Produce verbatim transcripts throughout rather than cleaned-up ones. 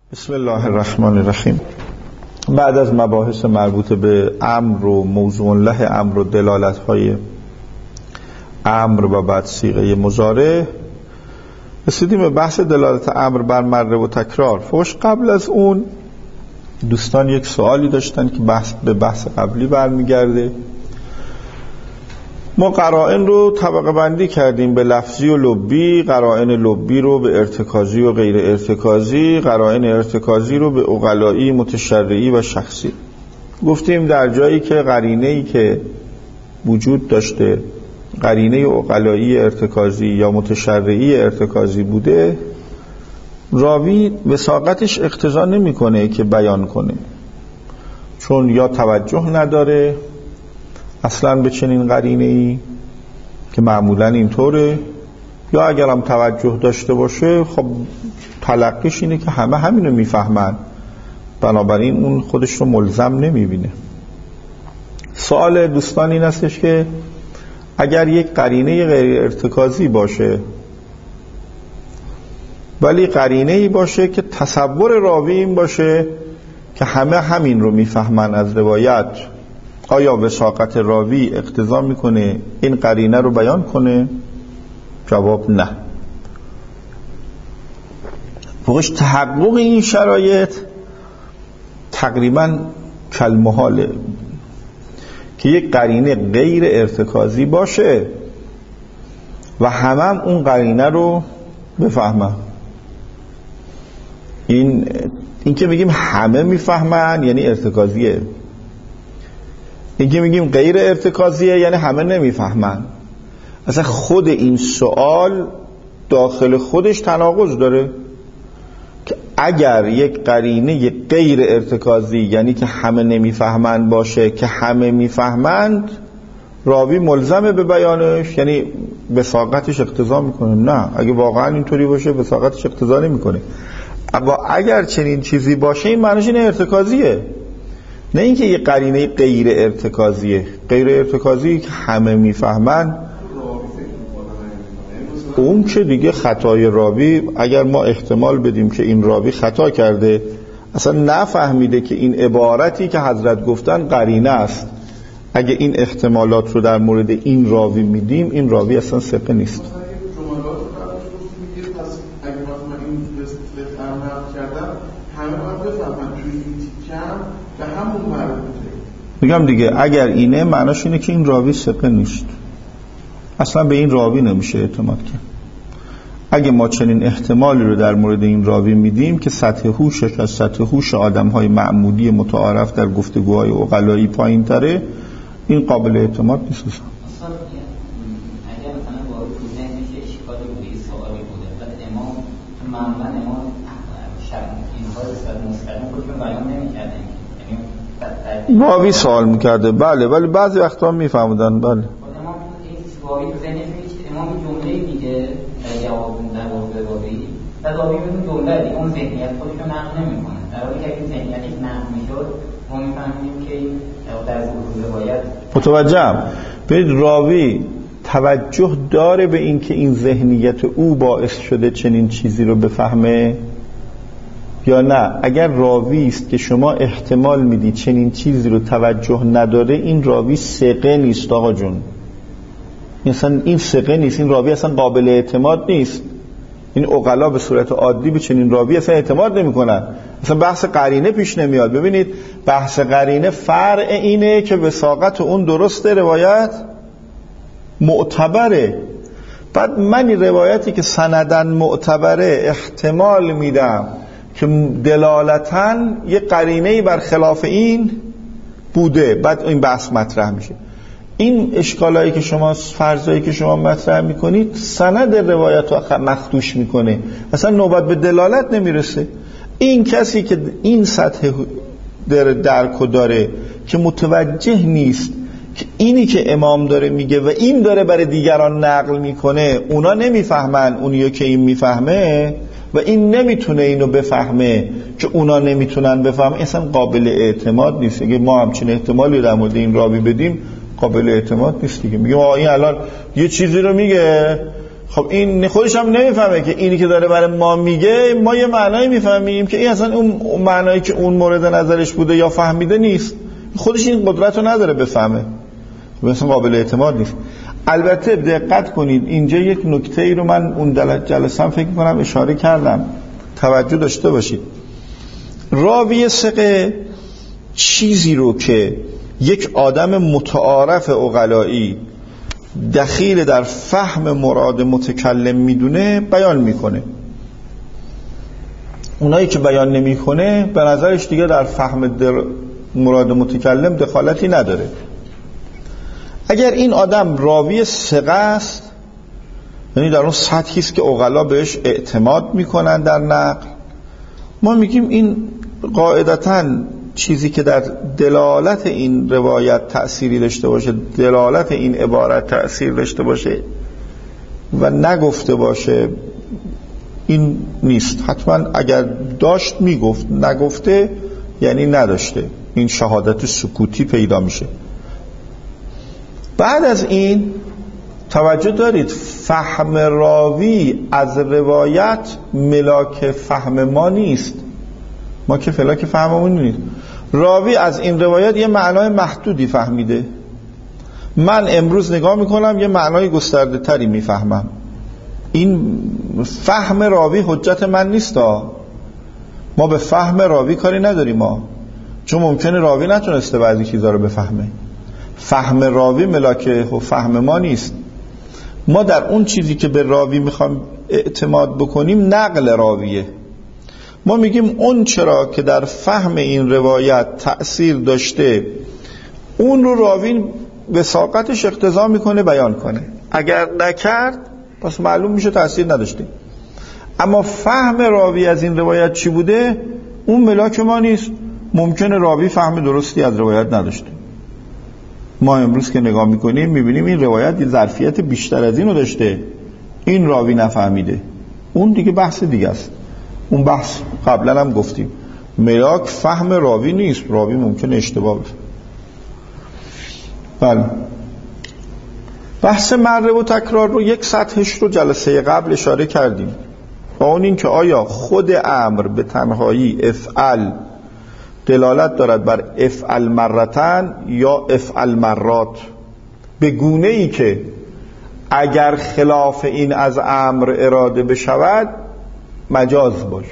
بسم الله الرحمن الرحیم. بعد از مباحث مربوط به امر و موضوع له امر و دلالت‌های امر و بعد صیغه مضارع رسیدیم به بحث دلالت امر بر مره و تکرار. فوش قبل از اون دوستان یک سوالی داشتن که بحث به بحث قبلی برمیگرده. ما قرائن رو طبقه بندی کردیم به لفظی و لبی، قرائن لبی رو به ارتکازی و غیر ارتکازی، قرائن ارتکازی رو به عقلایی، متشرعی و شخصی. گفتیم در جایی که قرینه‌ای که وجود داشته قرینه عقلایی ارتکازی یا متشرعی ارتکازی بوده، راوی وثاقتش اقتضا نمی‌کنه که بیان کنه، چون یا توجه نداره اصلا به چنین قرینه‌ای که معمولا اینطوره، یا اگرم توجه داشته باشه خب تلقیش اینه که همه همینو میفهمن، بنابراین اون خودش رو ملزم نمیبینه. سوال دوستان این استش که اگر یک قرینه غیر ارتکازی باشه ولی قرینه‌ای باشه که تصور راوی این باشه که همه همین رو میفهمن از روایت، آیا وثاقت راوی اقتضا میکنه این قرینه رو بیان کنه؟ جواب نه. فوقش تحقق این شرایط تقریبا کالمحاله که یک قرینه غیر ارتکازی باشه و همه هم اون قرینه رو بفهمن. این این که میگیم همه میفهمن یعنی ارتکازیه، این که میگیم غیر ارتکازیه یعنی همه نمیفهمن. اصلا خود این سوال داخل خودش تناقض داره که اگر یک قرینه غیر ارتکازی یعنی که همه نمیفهمند باشه که همه میفهمند، راوی ملزمه به بیانش، یعنی وثاقتش اقتضا میکنه؟ نه، اگه واقعا اینطوری باشه وثاقتش اقتضا نمیکنه. اما اگر چنین چیزی باشه این معنیش اینه ارتکازیه، نه اینکه یه قرینه غیر ارتکازیه. غیر ارتکازی که همه میفهمن اون که دیگه خطای راوی، اگر ما احتمال بدیم که این راوی خطا کرده، اصلا نفهمیده که این عبارتی که حضرت گفتن قرینه است، اگه این احتمالات رو در مورد این راوی میدیم این راوی اصلا ثقه نیست. میگم دیگه اگر اینه معناش اینه که این راوی ثقه نیست، اصلا به این راوی نمیشه اعتماد کرد. اگه ما چنین احتمالی رو در مورد این راوی میدیم که سطح هوشش از سطح هوش آدم‌های معمولی متعارف در گفتگوهای عقلایی پایین تره، این قابل اعتماد نیست. اصلا اگر مثلا با ذهنش اشکالی بوده، سوالی بوده، بعد امام معمولا امام شب اینها رو صد مستقیم خودشون بیان نمی‌کردن، یعنی راوی سوال میکرده بله، ولی بعضی وقتا میفهمودن بله. امام این راوی ذهنش میشه، امام جمله میگه در جواب در واقع راوی، بعد راوی میگه جمله دیگه اون ذهنیت خودشو نقل نمیکنه، در حالی که اگه ذهنیتش نقل میشد ما میفهمیم که در روایت متوجهم. ببینید راوی توجه داره به این که این ذهنیت او باعث شده چنین چیزی رو بفهمه یا نه؟ اگر راوی است که شما احتمال میدید چنین چیزی رو توجه نداره، این راوی ثقه نیست آقا جون، مثلا این ثقه نیست، این راوی اصلا قابل اعتماد نیست. این عقلا به صورت عادی به چنین راوی اصلا اعتماد نمیکنن، اصلا بحث قرینه پیش نمیاد. ببینید بحث قرینه فرع اینه که وثاقت اون درسته، روایت معتبره. بعد من این روایتی که سندن معتبره احتمال میدم که دلالتاً یه قرینه‌ای بر خلاف این بوده، بعد این بحث مطرح میشه. این اشکالایی که شما فرضایی که شما مطرح میکنید سند روایت رو مخدوش میکنه، اصلا نوبت به دلالت نمیرسه. این کسی که این سطح درک داره که متوجه نیست که اینی که امام داره میگه و این داره برای دیگران نقل میکنه اونا نمیفهمن اونیو که این میفهمه، و این نمیتونه اینو بفهمه که اونا نمیتونن بفهمن، اصلا قابل اعتماد نیست. اگه ما همچین احتمالی در مورد این راوی بدیم قابل اعتماد نیست دیگه. میگم آقا این الان یه چیزی رو میگه خب این خودش هم نمیفهمه که اینی که داره برای ما میگه ما یه معنایی میفهمیم که این اصلا اون معنایی که اون مورد نظرش بوده یا فهمیده نیست، خودش این قدرت رو نداره بفهمه، مثلا قابل اعتماد نیست. البته دقت کنید اینجا یک نکته ای رو من اون جلسه هم فکر کنم اشاره کردم، توجه داشته باشید. راوی ثقه چیزی رو که یک آدم متعارف عقلایی دخیل در فهم مراد متکلم میدونه بیان میکنه. اونایی که بیان نمیکنه به نظرش دیگه در فهم مراد متکلم دخالتی نداره. اگر این آدم راوی ثقه است، یعنی در اون سطحی است که عقلا بهش اعتماد میکنن در نقل، ما میگیم این قاعدتاً چیزی که در دلالت این روایت تأثیری داشته باشه، دلالت این عبارت تأثیر داشته باشه و نگفته باشه، این نیست. حتما اگر داشت میگفت، نگفته یعنی نداشته. این شهادت سکوتی پیدا میشه. بعد از این توجه دارید فهم راوی از روایت ملاک فهم ما نیست. ما که فلاک فهممون نیست. راوی از این روایت یه معنای محدودی فهمیده، من امروز نگاه میکنم یه معنای گسترده تری میفهمم. این فهم راوی حجت من نیست ها. ما به فهم راوی کاری نداریم ما، چون ممکنه راوی نتونسته بعضی چیزا رو بفهمه. فهم راوی ملاک فهم ما نیست. ما در اون چیزی که به راوی میخوام اعتماد بکنیم نقل راویه. ما میگیم اون چرا که در فهم این روایت تأثیر داشته اون رو راوی وثاقتش اقتضا میکنه بیان کنه، اگر نکرد پس معلوم میشه تأثیر نداشته. اما فهم راوی از این روایت چی بوده اون ملاک ما نیست. ممکنه راوی فهم درستی از روایت نداشته. ما امروز که نگاه میکنیم میبینیم این روایت یه ظرفیت بیشتر از این رو داشته، این راوی نفهمیده. اون دیگه بحث دیگه است. اون بحث قبلا هم گفتیم ملاک فهم راوی نیست. راوی ممکنه اشتباه بشه. بله، بحث مره و تکرار رو یک سطحش رو جلسه قبل اشاره کردیم، و اون این که آیا خود امر به تنهایی افعل دلالت دارد بر افعل مرتن یا افعل مرات، به گونه ای که اگر خلاف این از امر اراده بشود مجاز باشه.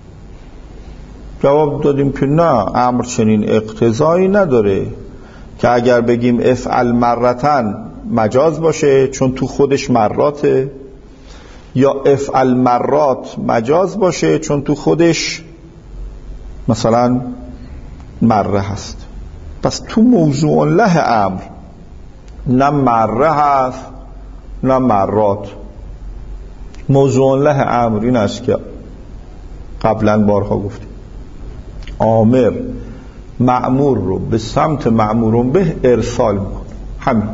جواب دادیم که نه، امر چنین اقتضایی نداره که اگر بگیم افعل مرتن مجاز باشه چون تو خودش مراته، یا افعل مرات مجاز باشه چون تو خودش مثلا مره هست. پس تو موضوع له امر نه مره هست نه مرات. موضوع له امر این است که قبلا بارها گفتیم آمر مأمور رو به سمت مأمورون به ارسال میکنه. همین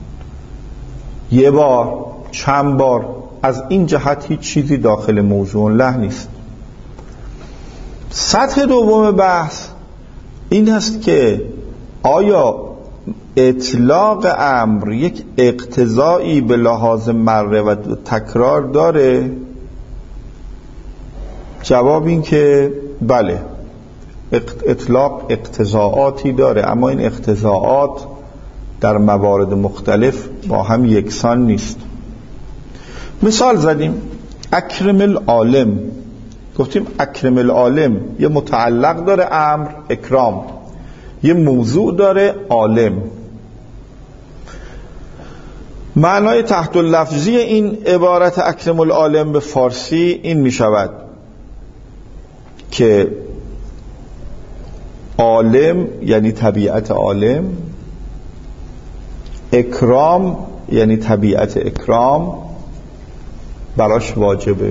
یه بار چند بار، از این جهت هیچ چیزی داخل موضوع له نیست. سطح دوم بحث این است که آیا اطلاق امر یک اقتضایی به لحاظ مره و تکرار داره؟ جواب این که بله، اطلاق اقتضاعاتی داره، اما این اقتضاعات در موارد مختلف با هم یکسان نیست. مثال زدیم اکرم العالم، گفتیم اکرم العالم یه متعلق داره امر اکرام، یه موضوع داره عالم. معنای تحت اللفظی این عبارت اکرم العالم به فارسی این می شود که عالم یعنی طبیعت عالم، اکرام یعنی طبیعت اکرام براش واجبه.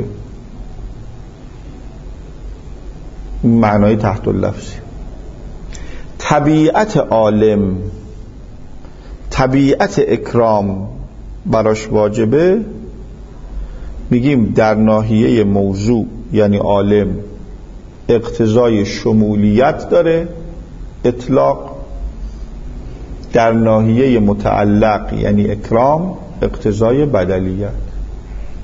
معنای تحت اللفظی طبیعت عالم، طبیعت اکرام براش واجبه. میگیم در ناحیه موضوع یعنی عالم اقتضای شمولیت داره اطلاق، در ناحیه متعلق یعنی اکرام اقتضای بدلیت.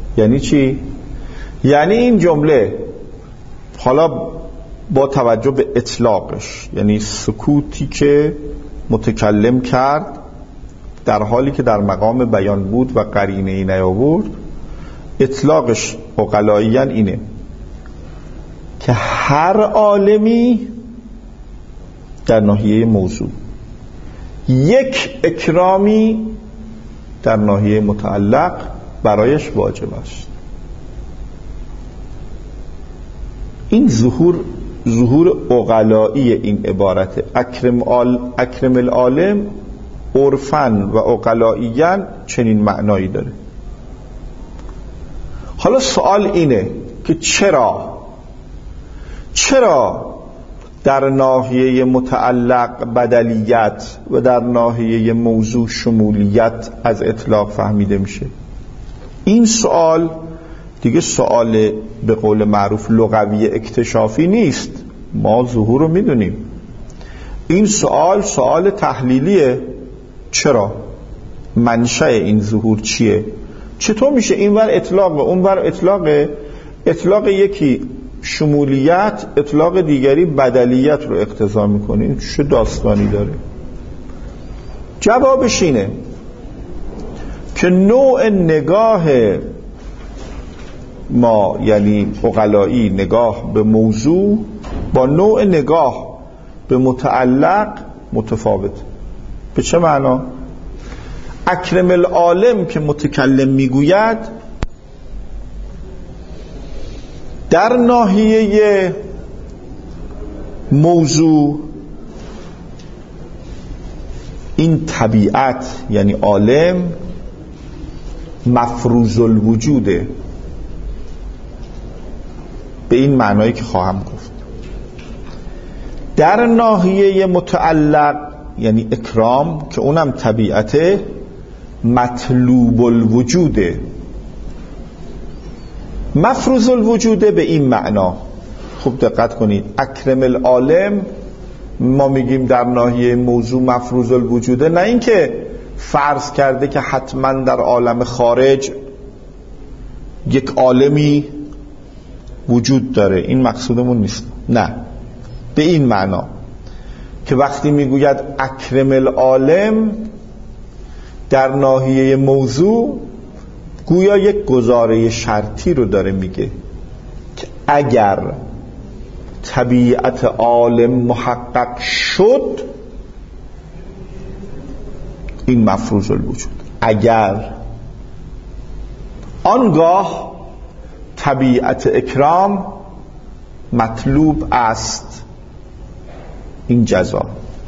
یعنی چی؟ یعنی این جمله حالا با توجه به اطلاقش، یعنی سکوتی که متکلم کرد در حالی که در مقام بیان بود و قرینه ای نیاورد، اطلاقش عقلائیاً اینه که هر عالمی در ناحیه موضوع، یک اکرامی در ناحیه متعلق برایش واجب است. این ظهور ظهور عقلایی این عبارت اکرم, آل اکرم العالم عرفاً و عقلائیاً چنین معنایی داره. حالا سوال اینه که چرا چرا در ناحیه متعلق بدلیت و در ناحیه موضوع شمولیت از اطلاق فهمیده میشه؟ این سوال دیگه سوال به قول معروف لغوی اکتشافی نیست، ما ظهور رو میدونیم. این سوال سوال تحلیلیه. چرا؟ منشأ این ظهور چیه؟ چطور میشه این ور اطلاق و اون ور اطلاق؟ اطلاق یکی شمولیت، اطلاق دیگری بدلیت رو اقتضا میکنه. این چه داستانی داره؟ جوابش اینه که نوع نگاه ما، یعنی عقلایی، نگاه به موضوع با نوع نگاه به متعلق متفاوت. به چه معنا؟ اکرم العالم که متکلم میگوید در ناحیه موضوع این طبیعت یعنی عالم مفروض الوجوده، به این معنایی که خواهم گفت. در ناحیه متعلق یعنی اکرام که اونم طبیعته مطلوب الوجوده، مفروض الوجوده به این معنا. خوب دقت کنید، اکرم العالم ما میگیم در ناحیه موضوع مفروض الوجوده، نه اینکه فرض کرده که حتما در عالم خارج یک عالمی وجود داره، این مقصودمون نیست. نه، به این معنا که وقتی میگوید اکرم العالم در ناحیه موضوع گویا یک گزاره شرطی رو داره میگه که اگر طبیعت عالم محقق شد این مفروض الوجود، اگر آنگاه طبیعت اکرام مطلوب است، این جزا.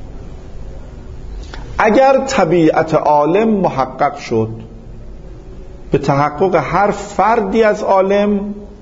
اگر طبیعت عالم محقق شد به تحقق هر فردی از عالم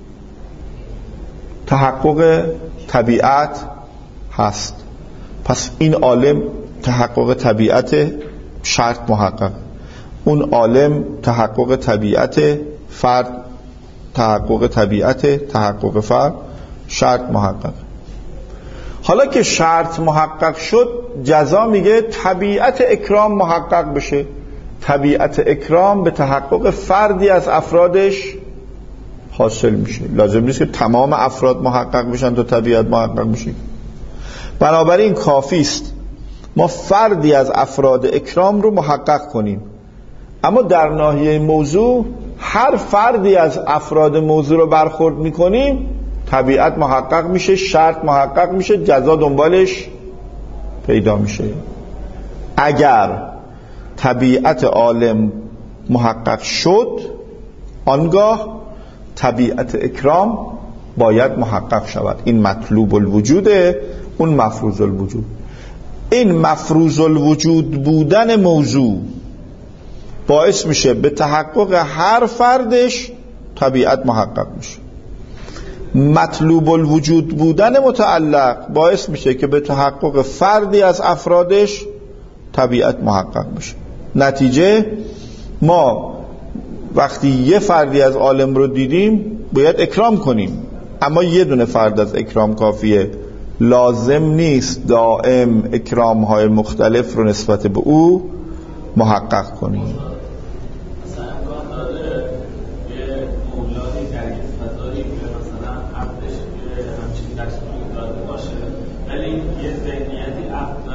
تحقق طبیعت هست، پس این عالم تحقق طبیعت شرط محقق، اون عالم تحقق طبیعت فرد تحقق طبیعت تحقق فرد شرط محقق. حالا که شرط محقق شد جزا میگه طبیعت اکرام محقق بشه. طبیعت اکرام به تحقق فردی از افرادش حاصل میشه، لازم نیست که تمام افراد محقق بشن تا طبیعت محقق بشه. بنابراین کافی است ما فردی از افراد اکرام رو محقق کنیم، اما در ناحیه موضوع هر فردی از افراد موضوع رو برخورد میکنیم طبیعت محقق میشه، شرط محقق میشه، جزا دنبالش پیدا میشه. اگر طبیعت عالم محقق شد آنگاه طبیعت اکرام باید محقق شود، این مطلوب الوجوده، اون مفروض الوجود. این مفروض الوجود بودن موضوع باعث میشه به تحقق هر فردش طبیعت محقق میشه. مطلوب الوجود بودن متعلق باعث میشه که به تحقق فردی از افرادش طبیعت محقق بشه. نتیجه ما وقتی یه فردی از عالم رو دیدیم باید اکرام کنیم، اما یه دونه فرد از اکرام کافیه، لازم نیست دائم اکرام های مختلف رو نسبت به او محقق کنیم. مثلا امکان داره یه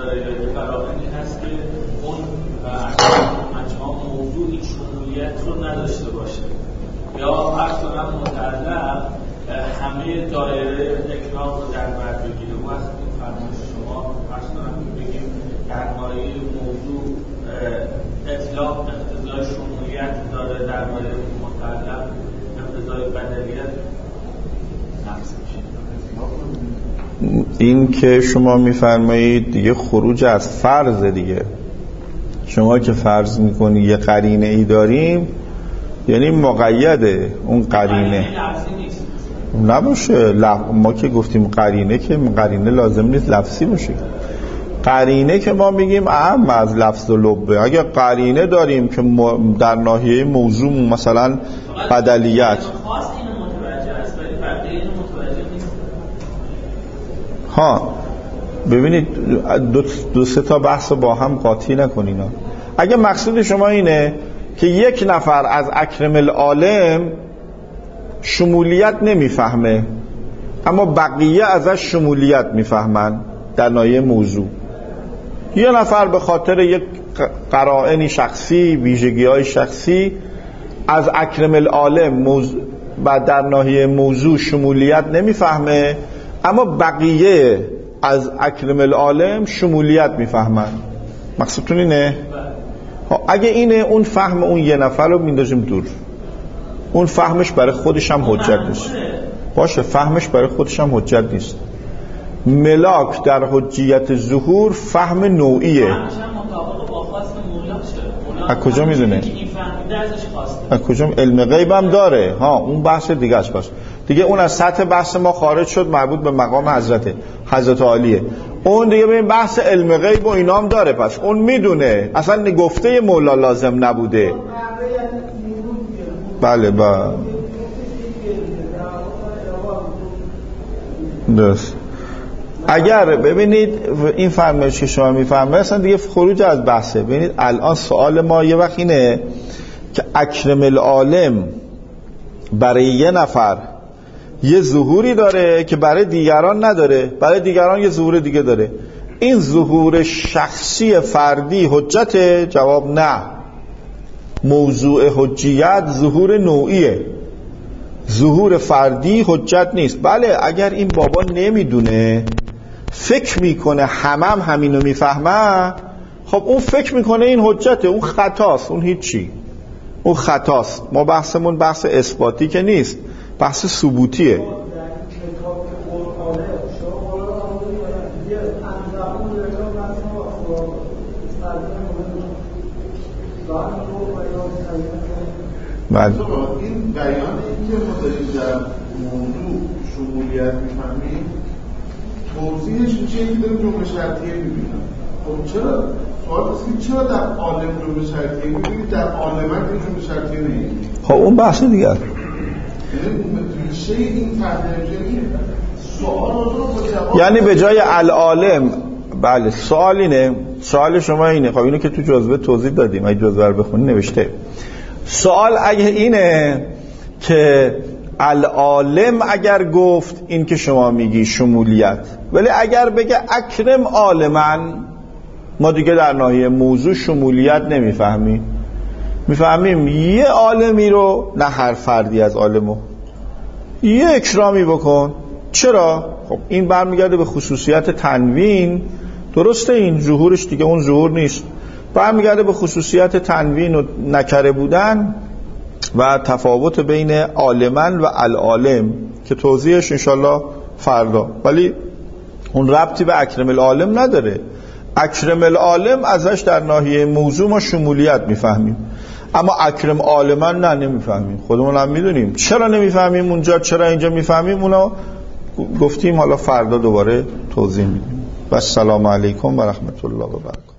داره یا یه قرائنی هست که اون مجموع موضوع این شمولیت رو نداشته باشه یا اصلا متعلق همه دایره اکرام رو در بر بگیره. و از این فرمایش شما اصلا بگیم در مایه موضوع اطلاق اقتضای شمولیت داره، در مایه متعلق اقتضای بدلیت نفس میشه. این که شما میفرمایید دیگه خروج از فرض دیگه. شما که فرض میکنی یه قرینه ای داریم یعنی مقیده اون قرینه نباشه. ما که گفتیم قرینه که قرینه لازم نیست لفظی باشه. قرینه که ما میگیم اهم از لفظ و لبه. اگه قرینه داریم که در ناحیه موضوع مثلا بدلیت ها ببینید دو, دو سه تا بحث با هم قاطی نکنین. اگه مقصود شما اینه که یک نفر از اکرم العالم شمولیت نمیفهمه اما بقیه ازش شمولیت میفهمن در ناحیه موضوع، یه نفر به خاطر یک قرائن شخصی ویژگی‌های شخصی از اکرم العالم موضوع و در ناحیه موضوع شمولیت نمیفهمه اما بقیه از اکرم العالم شمولیت میفهمن. مقصودتون اینه؟ اگه اینه اون فهم اون یه نفر رو میندازیم دور. اون فهمش برای خودش هم حجت نیست. باشه فهمش برای خودش هم حجت نیست. ملاک در حجیت ظهور فهم نوعیه. از کجا میدونه؟ از کجا؟ علم غیب هم داره. ها اون بحث دیگه است. باشه دیگه اون از سطح بحث ما خارج شد، مربوط به مقام حضرت حضرت عالیه. اون دیگه به بحث علم غیب و اینا هم داره. پس اون میدونه اصلا گفته مولا لازم نبوده. بله بله درست. اگر ببینید این فرمایش که شما میفرمایید اصلا دیگه خروج از بحثه. ببینید الان سوال ما یه وقت اینه که اکرم العالم برای یه نفر یه ظهوری داره که برای دیگران نداره، برای دیگران یه ظهور دیگه داره. این ظهور شخصی فردی حجت؟ جواب نه. موضوع حجیت ظهور نوعیه، ظهور فردی حجت نیست. بله اگر این بابا نمیدونه فکر میکنه همم هم همینو میفهمه، خب اون فکر میکنه این حجته، اون خطاست، اون هیچی، اون خطاست. ما بحثمون بحث اثباتی که نیست، بحث ثبوتیه. بله این بیان این که ما داریم در موضوع شمولیت میفهمیم توضیحش میشه که داریم جمله شرطیه میبینم. خب چرا سوال است چرا در عالم جمله شرطیه میبینید در عالمت این جمله شرطیه نمیبینید؟ خب اون بحث دیگه است. یعنی ریشه این ترجمه سوال رو یعنی به جای العالم. بله سوال اینه، سوال شما اینه. خب اینو که تو جزوه توضیح دادیم، اگه جزوه رو بخونی نوشته. سوال اگه اینه که العالم اگر گفت این که شما میگی شمولیت، ولی اگر بگه اکرم عالمن، ما دیگه در ناحیه موضوع شمولیت نمیفهمیم. میفهمیم یه عالمی رو، نه هر فردی از عالمو، یه اکرامی بکن. چرا؟ خب این برمیگرده به خصوصیت تنوین. درسته این ظهورش دیگه اون ظهور نیست، برمیگرده به خصوصیت تنوین و نکره بودن و تفاوت بین عالمن و العالم که توضیحش انشالله فردا. ولی اون ربطی به اکرم العالم نداره. اکرم العالم ازش در ناحیه موضوع ما شمولیت میفهمیم، اما اکرم عالمن نه نمیفهمیم. خودمون هم میدونیم چرا نمیفهمیم اونجا، چرا اینجا میفهمیم. اونا گفتیم حالا فردا دوباره توضیح میدیم. و السلام علیکم و رحمت الله و برکاته.